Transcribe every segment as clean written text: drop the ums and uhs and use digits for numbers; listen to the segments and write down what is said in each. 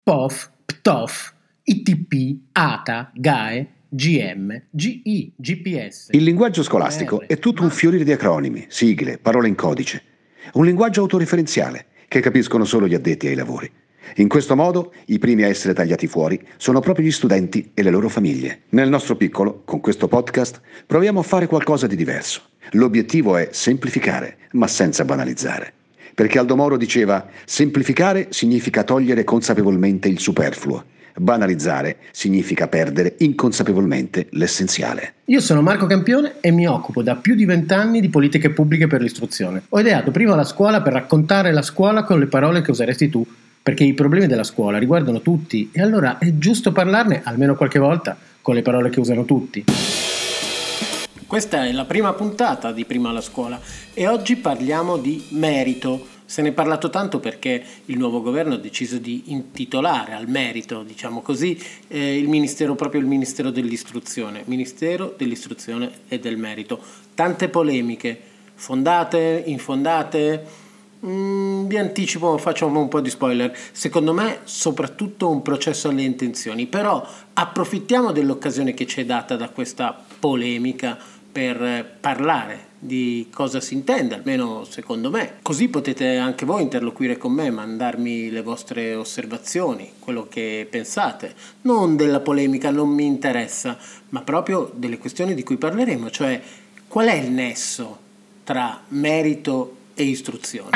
POF, PTOF, ITP, ATA, GAE, GM, GI, GPS. Il linguaggio scolastico è tutto un fiorire di acronimi, sigle, parole in codice. Un linguaggio autoreferenziale che capiscono solo gli addetti ai lavori. In questo modo, i primi a essere tagliati fuori sono proprio gli studenti e le loro famiglie. Nel nostro piccolo, con questo podcast, proviamo a fare qualcosa di diverso. L'obiettivo è semplificare, ma senza banalizzare. Perché Aldo Moro diceva: semplificare significa togliere consapevolmente il superfluo. Banalizzare significa perdere inconsapevolmente l'essenziale. Io sono Marco Campione e mi occupo da più di 20 anni di politiche pubbliche per l'istruzione. Ho ideato prima la scuola per raccontare la scuola con le parole che useresti tu, perché i problemi della scuola riguardano tutti e allora è giusto parlarne almeno qualche volta con le parole che usano tutti. Questa è la prima puntata di Prima la scuola e oggi parliamo di merito. Se ne è parlato tanto perché il nuovo governo ha deciso di intitolare al merito, diciamo così, il ministero, proprio il Ministero dell'Istruzione, Ministero dell'Istruzione e del Merito. Tante polemiche, fondate, infondate. Vi anticipo, facciamo un po' di spoiler. Secondo me soprattutto un processo alle intenzioni, però approfittiamo dell'occasione che ci è data da questa polemica per parlare di cosa si intende, almeno secondo me. Così potete anche voi interloquire con me, mandarmi le vostre osservazioni, quello che pensate. Non della polemica, non mi interessa, ma proprio delle questioni di cui parleremo, cioè qual è il nesso tra merito e istruzione.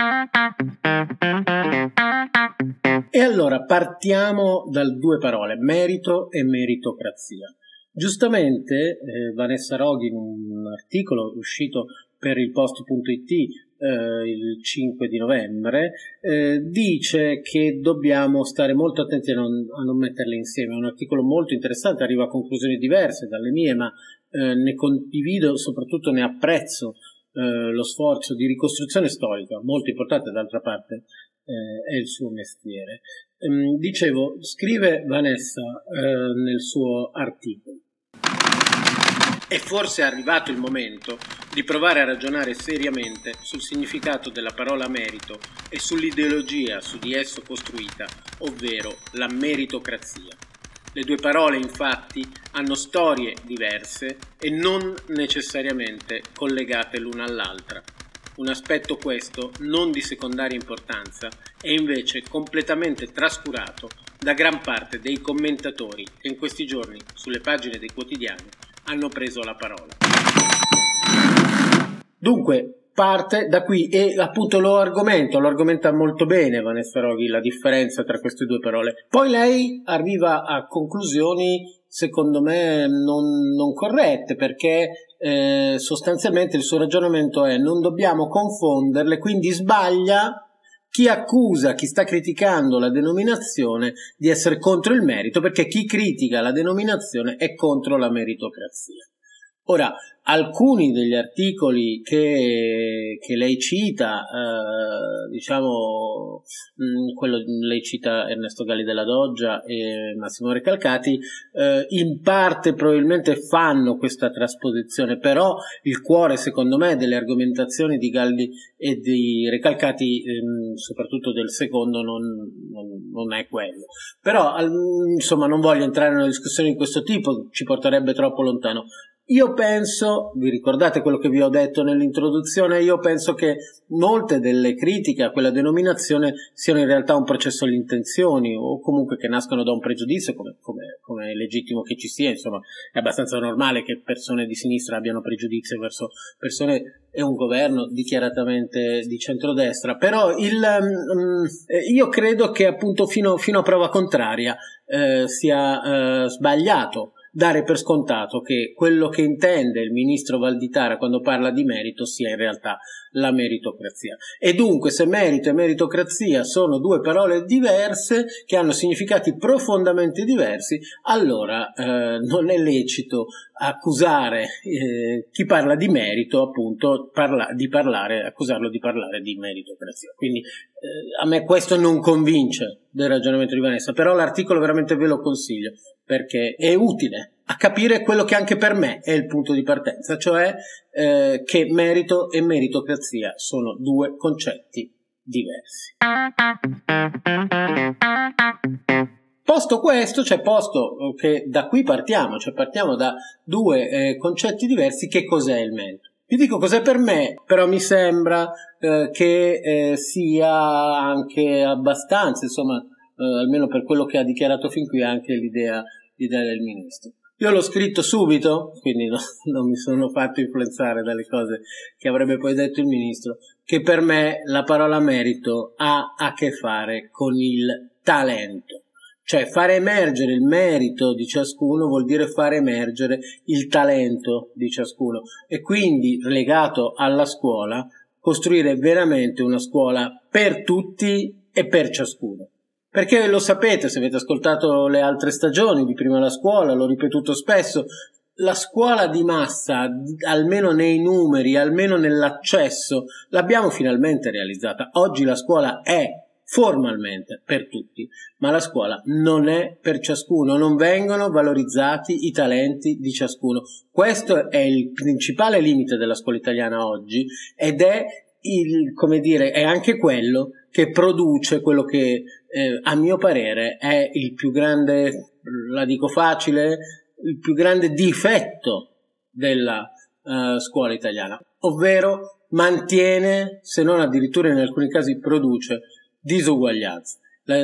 E allora partiamo dalle due parole, merito e meritocrazia. Giustamente Vanessa Roghi, in un articolo uscito per il Post.it il 5 di novembre, dice che dobbiamo stare molto attenti a non metterle insieme. È un articolo molto interessante, arriva a conclusioni diverse dalle mie, ma ne condivido, soprattutto ne apprezzo lo sforzo di ricostruzione storica, molto importante d'altra parte, è il suo mestiere. Dicevo, scrive Vanessa nel suo articolo: è forse arrivato il momento di provare a ragionare seriamente sul significato della parola merito e sull'ideologia su di esso costruita, ovvero la meritocrazia. Le due parole, infatti, hanno storie diverse e non necessariamente collegate l'una all'altra. Un aspetto questo, non di secondaria importanza, è invece completamente trascurato da gran parte dei commentatori che in questi giorni, sulle pagine dei quotidiani, hanno preso la parola. Dunque, parte da qui e appunto lo argomenta molto bene Vanessa Roghi, la differenza tra queste due parole. Poi lei arriva a conclusioni secondo me non corrette, perché sostanzialmente il suo ragionamento è: non dobbiamo confonderle, quindi sbaglia chi accusa, chi sta criticando la denominazione di essere contro il merito, perché chi critica la denominazione è contro la meritocrazia. Ora, alcuni degli articoli che lei cita, quello lei cita Ernesto Galli della Doggia e Massimo Recalcati, in parte probabilmente fanno questa trasposizione, però il cuore secondo me delle argomentazioni di Galli e di Recalcati, soprattutto del secondo, non è quello. Però insomma non voglio entrare in una discussione di questo tipo, ci porterebbe troppo lontano. Io penso, vi ricordate quello che vi ho detto nell'introduzione, io penso che molte delle critiche a quella denominazione siano in realtà un processo alle intenzioni, o comunque che nascono da un pregiudizio, come è legittimo che ci sia. Insomma, è abbastanza normale che persone di sinistra abbiano pregiudizio verso persone e un governo dichiaratamente di centrodestra, però io credo che appunto fino a prova contraria sia sbagliato dare per scontato che quello che intende il ministro Valditara quando parla di merito sia in realtà la meritocrazia. E dunque, se merito e meritocrazia sono due parole diverse che hanno significati profondamente diversi, allora non è lecito accusare chi parla di merito, appunto, accusarlo di parlare di meritocrazia. Quindi a me questo non convince del ragionamento di Vanessa, però l'articolo veramente ve lo consiglio, perché è utile a capire quello che anche per me è il punto di partenza, cioè che merito e meritocrazia sono due concetti diversi. Posto questo, posto che da qui partiamo, partiamo da due concetti diversi, che cos'è il merito? Vi dico cos'è per me, però mi sembra che sia anche abbastanza, insomma, almeno per quello che ha dichiarato fin qui, anche l'idea del ministro. Io l'ho scritto subito, quindi non mi sono fatto influenzare dalle cose che avrebbe poi detto il ministro, che per me la parola merito ha a che fare con il talento. Cioè fare emergere il merito di ciascuno vuol dire fare emergere il talento di ciascuno, e quindi, legato alla scuola, costruire veramente una scuola per tutti e per ciascuno. Perché lo sapete, se avete ascoltato le altre stagioni di Prima la scuola, l'ho ripetuto spesso, la scuola di massa, almeno nei numeri, almeno nell'accesso, l'abbiamo finalmente realizzata. Oggi la scuola è formalmente per tutti, ma la scuola non è per ciascuno, non vengono valorizzati i talenti di ciascuno. Questo è il principale limite della scuola italiana oggi, ed è è anche quello che produce quello che a mio parere è il più grande, la dico facile, il più grande difetto della scuola italiana, ovvero mantiene, se non addirittura in alcuni casi produce, disuguaglianza.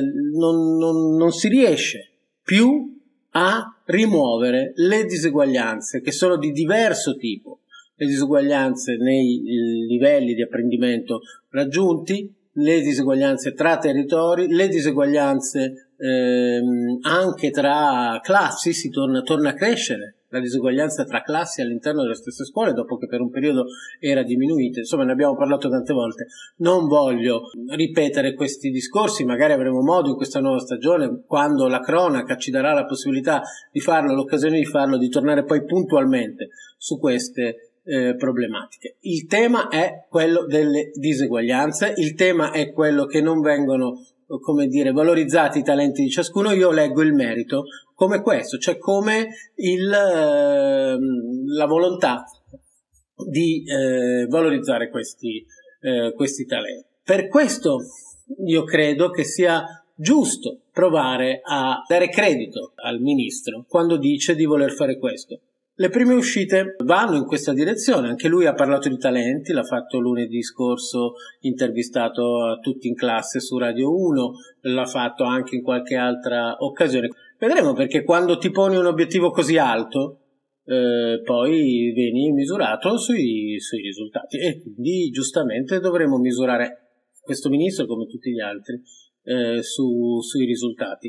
Non si riesce più a rimuovere le diseguaglianze, che sono di diverso tipo, le disuguaglianze nei livelli di apprendimento raggiunti, le diseguaglianze tra territori, le diseguaglianze anche tra classi. Torna a crescere la diseguaglianza tra classi all'interno delle stesse scuole, dopo che per un periodo era diminuita. Insomma, ne abbiamo parlato tante volte. Non voglio ripetere questi discorsi, magari avremo modo in questa nuova stagione, quando la cronaca ci darà la possibilità di farlo, l'occasione di farlo, di tornare poi puntualmente su queste problematiche. Il tema è quello delle diseguaglianze, il tema è quello che non vengono, valorizzati i talenti di ciascuno. Io leggo il merito come questo, cioè come la volontà di valorizzare questi talenti. Per questo io credo che sia giusto provare a dare credito al ministro quando dice di voler fare questo. Le prime uscite vanno in questa direzione, anche lui ha parlato di talenti, l'ha fatto lunedì scorso, intervistato a tutti in classe su Radio 1, l'ha fatto anche in qualche altra occasione. Vedremo, perché quando ti poni un obiettivo così alto, poi vieni misurato sui risultati, e quindi giustamente dovremo misurare questo ministro come tutti gli altri sui risultati.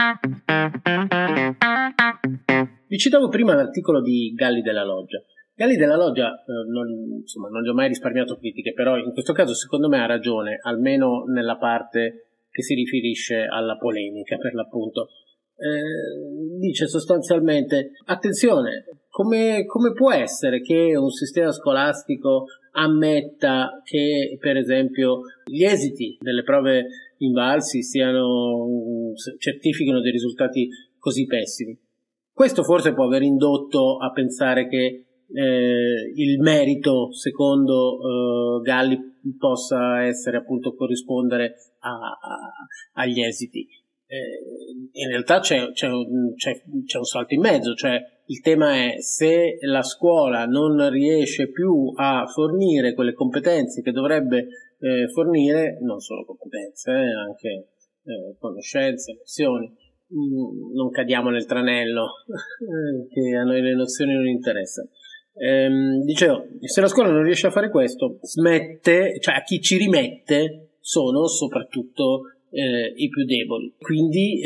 Vi citavo prima l'articolo di Galli della Loggia. Galli della Loggia non gli ho mai risparmiato critiche, però in questo caso secondo me ha ragione, almeno nella parte che si riferisce alla polemica, per l'appunto. Dice sostanzialmente: attenzione, come può essere che un sistema scolastico ammetta che, per esempio, gli esiti delle prove invalsi certifichino dei risultati così pessimi? Questo forse può aver indotto a pensare che il merito, secondo Galli, possa essere, appunto, corrispondere agli esiti. In realtà c'è un salto in mezzo, cioè il tema è: se la scuola non riesce più a fornire quelle competenze che dovrebbe fornire, non solo competenze, anche conoscenze, nozioni, non cadiamo nel tranello che a noi le nozioni non interessano. Dicevo, se la scuola non riesce a fare questo, smette, cioè a chi ci rimette sono soprattutto i più deboli, quindi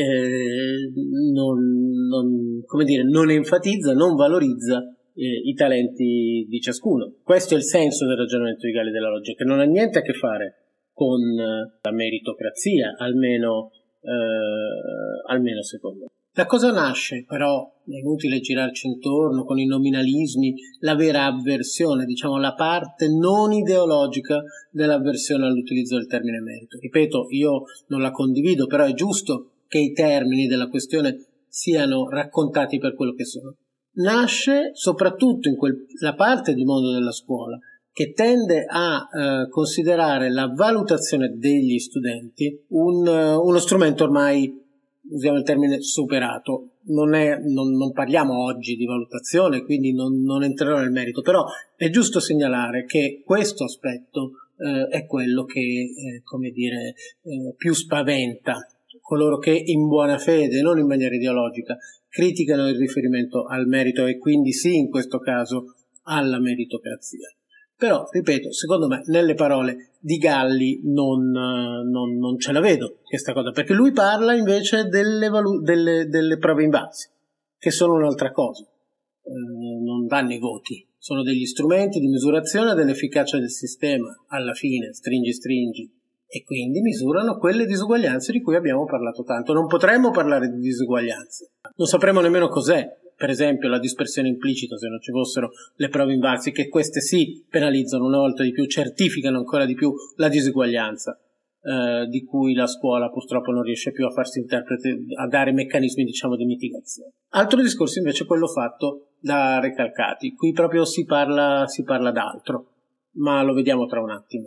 non enfatizza, non valorizza i talenti di ciascuno. Questo è il senso del ragionamento di Galli della Loggia, che non ha niente a che fare con la meritocrazia, almeno secondo me. Da cosa nasce, però, è inutile girarci intorno con i nominalismi, la vera avversione, diciamo la parte non ideologica dell'avversione all'utilizzo del termine merito? Ripeto, io non la condivido, però è giusto che i termini della questione siano raccontati per quello che sono. Nasce soprattutto in quella parte di mondo della scuola che tende a considerare la valutazione degli studenti uno strumento ormai, usiamo il termine, superato. Non parliamo oggi di valutazione, quindi non entrerò nel merito, però è giusto segnalare che questo aspetto è quello che, più spaventa coloro che in buona fede, non in maniera ideologica, criticano il riferimento al merito e quindi sì, in questo caso, alla meritocrazia. Però, ripeto, secondo me nelle parole di Galli non ce la vedo questa cosa, perché lui parla invece delle prove in base, che sono un'altra cosa. Non danno i voti, sono degli strumenti di misurazione dell'efficacia del sistema, alla fine, stringi, e quindi misurano quelle disuguaglianze di cui abbiamo parlato tanto. Non potremmo parlare di disuguaglianze, non sapremo nemmeno cos'è, per esempio la dispersione implicita, se non ci fossero le prove invalsi, che queste sì penalizzano una volta di più, certificano ancora di più la disuguaglianza, di cui la scuola purtroppo non riesce più a farsi interprete, a dare meccanismi, diciamo, di mitigazione. Altro discorso invece è quello fatto da Recalcati. Qui proprio si parla d'altro, ma lo vediamo tra un attimo.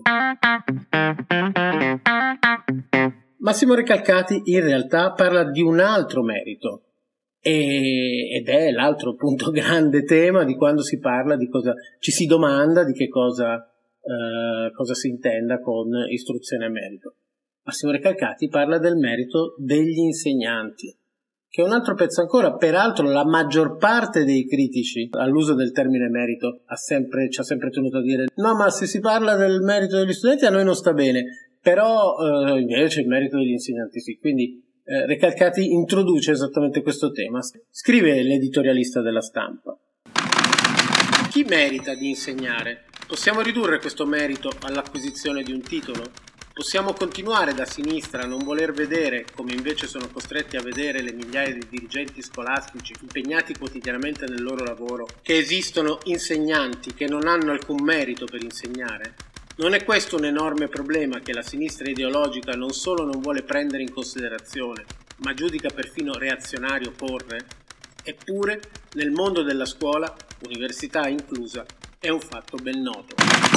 Massimo Recalcati in realtà parla di un altro merito, ed è l'altro appunto grande tema di quando si parla di cosa ci si domanda, di che cosa si intenda con istruzione a merito. Massimo Recalcati parla del merito degli insegnanti, che è un altro pezzo ancora. Peraltro la maggior parte dei critici all'uso del termine merito ci ha sempre tenuto a dire no, ma se si parla del merito degli studenti a noi non sta bene, però invece il merito degli insegnanti sì. Quindi Recalcati introduce esattamente questo tema. Scrive l'editorialista della Stampa: chi merita di insegnare? Possiamo ridurre questo merito all'acquisizione di un titolo? Possiamo continuare da sinistra a non voler vedere, come invece sono costretti a vedere le migliaia di dirigenti scolastici impegnati quotidianamente nel loro lavoro, che esistono insegnanti che non hanno alcun merito per insegnare? Non è questo un enorme problema che la sinistra ideologica non solo non vuole prendere in considerazione, ma giudica perfino reazionario porre? Eppure, nel mondo della scuola, università inclusa, è un fatto ben noto.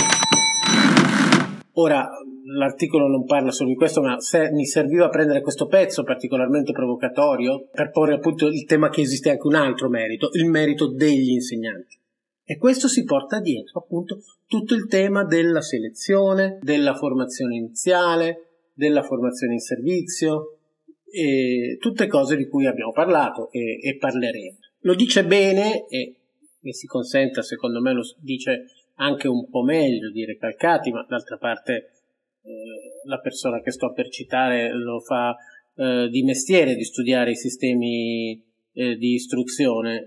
Ora, l'articolo non parla solo di questo, ma mi serviva prendere questo pezzo particolarmente provocatorio per porre appunto il tema che esiste anche un altro merito, il merito degli insegnanti. E questo si porta dietro appunto tutto il tema della selezione, della formazione iniziale, della formazione in servizio, e tutte cose di cui abbiamo parlato e parleremo. Lo dice bene e si consenta, secondo me lo dice anche un po' meglio di Recalcati, ma d'altra parte la persona che sto per citare lo fa di mestiere di studiare i sistemi di istruzione.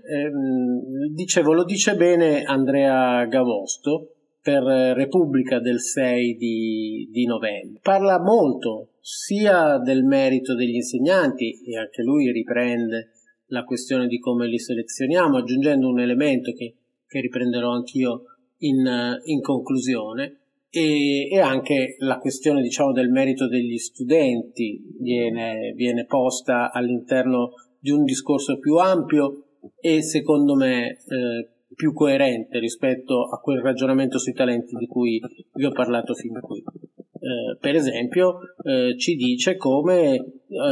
Lo dice bene Andrea Gavosto per Repubblica del 6 di novembre. Parla molto sia del merito degli insegnanti, e anche lui riprende la questione di come li selezioniamo, aggiungendo un elemento che riprenderò anch'io in conclusione, e anche la questione, diciamo, del merito degli studenti viene posta all'interno di un discorso più ampio e secondo me più coerente rispetto a quel ragionamento sui talenti di cui vi ho parlato fin qui. Per esempio ci dice come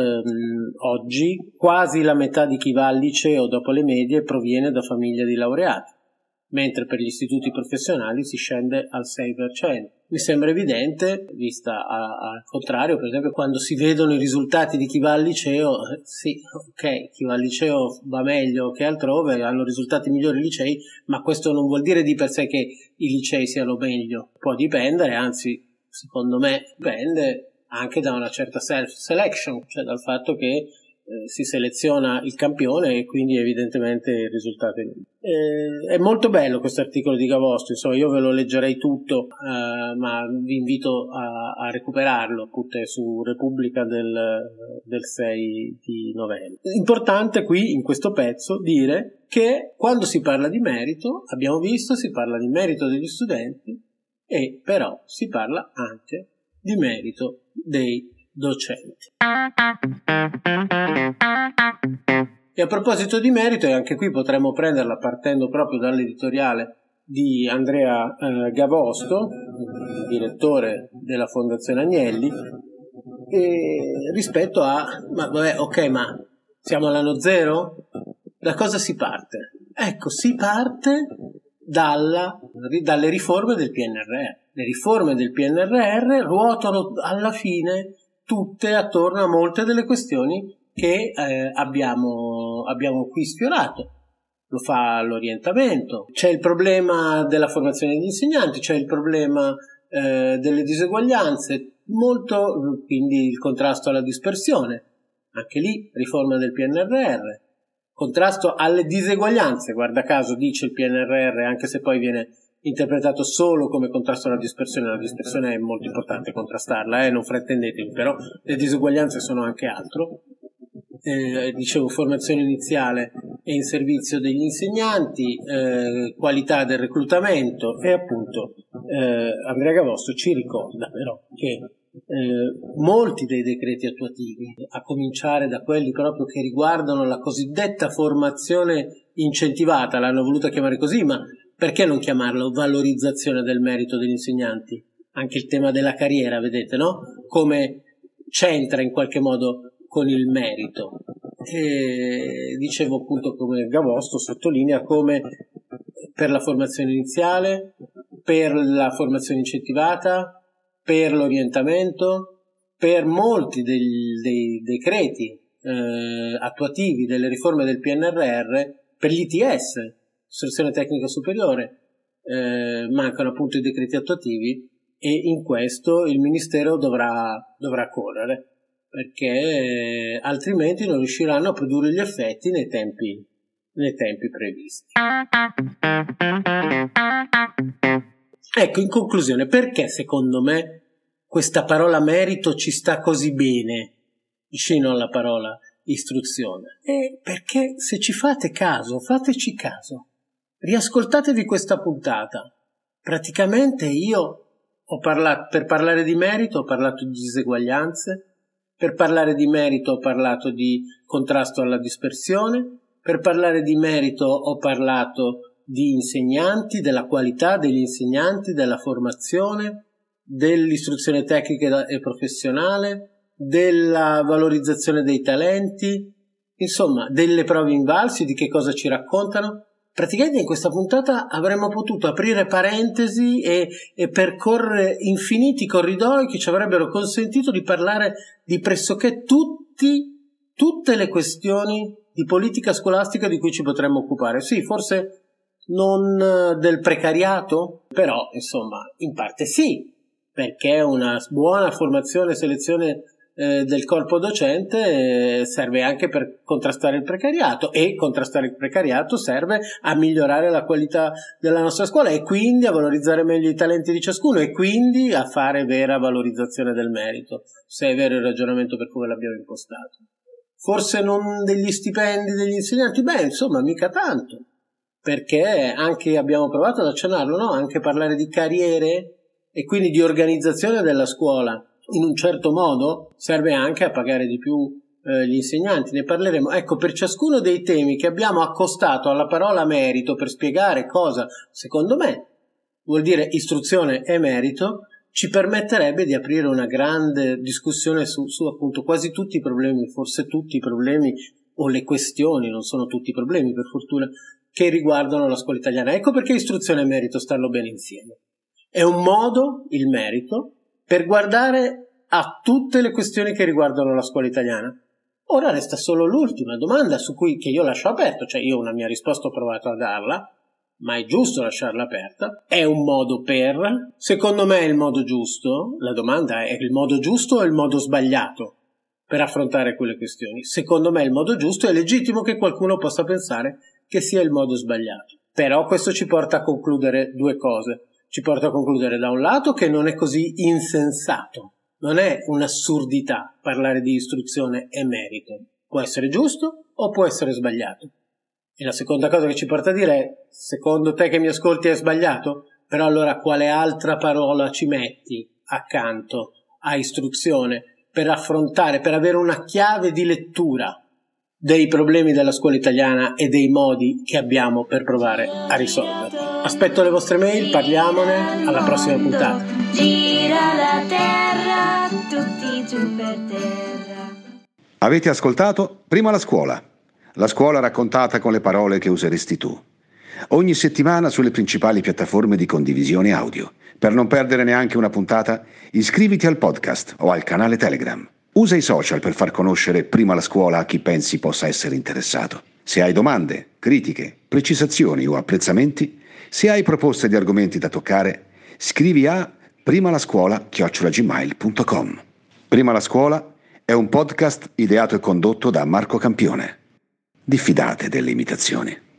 oggi quasi la metà di chi va al liceo dopo le medie proviene da famiglie di laureati, mentre per gli istituti professionali si scende al 6%. Mi sembra evidente, vista al contrario, per esempio, quando si vedono i risultati di chi va al liceo, sì, ok, chi va al liceo va meglio che altrove, hanno risultati migliori i licei, ma questo non vuol dire di per sé che i licei siano meglio. Può dipendere, anzi, secondo me, dipende anche da una certa self-selection, cioè dal fatto che si seleziona il campione e quindi evidentemente il risultato è molto bello questo articolo di Gavosto. Insomma, io ve lo leggerei tutto, ma vi invito a recuperarlo appunto su Repubblica del 6 di novembre. Importante qui in questo pezzo dire che quando si parla di merito, abbiamo visto, si parla di merito degli studenti e però si parla anche di merito dei docenti. E a proposito di merito, e anche qui potremmo prenderla partendo proprio dall'editoriale di Andrea Gavosto, direttore della Fondazione Agnelli, rispetto a ma siamo all'anno zero? Da cosa si parte? Ecco, si parte dalle riforme del PNRR. Le riforme del PNRR ruotano alla fine tutte attorno a molte delle questioni che abbiamo qui sfiorato. Lo fa l'orientamento, c'è il problema della formazione degli insegnanti, c'è il problema delle diseguaglianze, quindi il contrasto alla dispersione, anche lì riforma del PNRR, contrasto alle diseguaglianze, guarda caso dice il PNRR, anche se poi viene interpretato solo come contrasto alla dispersione. La dispersione è molto importante contrastarla, non fraintendetemi, però le diseguaglianze sono anche altro. Dicevo, formazione iniziale e in servizio degli insegnanti, qualità del reclutamento, e appunto Andrea Gavosto ci ricorda però che molti dei decreti attuativi, a cominciare da quelli proprio che riguardano la cosiddetta formazione incentivata, l'hanno voluta chiamare così, ma perché non chiamarlo valorizzazione del merito degli insegnanti? Anche il tema della carriera, vedete, no? Come c'entra in qualche modo con il merito. E dicevo appunto come Gavosto sottolinea come per la formazione iniziale, per la formazione incentivata, per l'orientamento, per molti dei decreti attuativi delle riforme del PNRR, per l'ITS, istruzione tecnica superiore, mancano appunto i decreti attuativi, e in questo il Ministero dovrà correre, perché altrimenti non riusciranno a produrre gli effetti nei tempi previsti. Ecco, in conclusione, perché secondo me questa parola merito ci sta così bene vicino alla parola istruzione? Perché se ci fate caso, fateci caso, riascoltatevi questa puntata. Praticamente io per parlare di merito ho parlato di diseguaglianze, per parlare di merito ho parlato di contrasto alla dispersione, per parlare di merito ho parlato di insegnanti, della qualità degli insegnanti, della formazione, dell'istruzione tecnica e professionale, della valorizzazione dei talenti, insomma, delle prove invalsi, di che cosa ci raccontano. Praticamente in questa puntata avremmo potuto aprire parentesi e percorrere infiniti corridoi che ci avrebbero consentito di parlare di pressoché tutte le questioni di politica scolastica di cui ci potremmo occupare. Sì, forse non del precariato, però insomma in parte sì, perché una buona formazione e selezione del corpo docente serve anche per contrastare il precariato, e contrastare il precariato serve a migliorare la qualità della nostra scuola e quindi a valorizzare meglio i talenti di ciascuno e quindi a fare vera valorizzazione del merito, se è vero il ragionamento per come l'abbiamo impostato. Forse non degli stipendi degli insegnanti, insomma mica tanto, perché anche abbiamo provato ad accennarlo, no? Anche parlare di carriere e quindi di organizzazione della scuola in un certo modo serve anche a pagare di più gli insegnanti. Ne parleremo. Ecco, per ciascuno dei temi che abbiamo accostato alla parola merito per spiegare cosa, secondo me, vuol dire istruzione e merito, ci permetterebbe di aprire una grande discussione su appunto quasi tutti i problemi, forse tutti i problemi o le questioni, non sono tutti i problemi per fortuna, che riguardano la scuola italiana. Ecco perché istruzione e merito stanno bene insieme. È un modo, il merito, per guardare a tutte le questioni che riguardano la scuola italiana. Ora resta solo l'ultima domanda che io lascio aperto, cioè io una mia risposta ho provato a darla, ma è giusto lasciarla aperta. È un modo per? Secondo me è il modo giusto. La domanda è: il modo giusto o il modo sbagliato per affrontare quelle questioni? Secondo me è il modo giusto, è legittimo che qualcuno possa pensare che sia il modo sbagliato. Però questo ci porta a concludere due cose. Ci porta a concludere da un lato che non è così insensato, non è un'assurdità parlare di istruzione e merito. Può essere giusto o può essere sbagliato. E la seconda cosa che ci porta a dire è: secondo te che mi ascolti è sbagliato? Però allora quale altra parola ci metti accanto a istruzione per affrontare, per avere una chiave di lettura dei problemi della scuola italiana e dei modi che abbiamo per provare a risolverli. Aspetto le vostre mail, parliamone, alla prossima puntata. Gira la terra, tutti giù per terra. Avete ascoltato Prima la scuola raccontata con le parole che useresti tu. Ogni settimana sulle principali piattaforme di condivisione audio. Per non perdere neanche una puntata, iscriviti al podcast o al canale Telegram. Usa i social per far conoscere Prima la scuola a chi pensi possa essere interessato. Se hai domande, critiche, precisazioni o apprezzamenti, se hai proposte di argomenti da toccare, scrivi a primalascuola@gmail.com. Prima la scuola è un podcast ideato e condotto da Marco Campione. Diffidate delle imitazioni.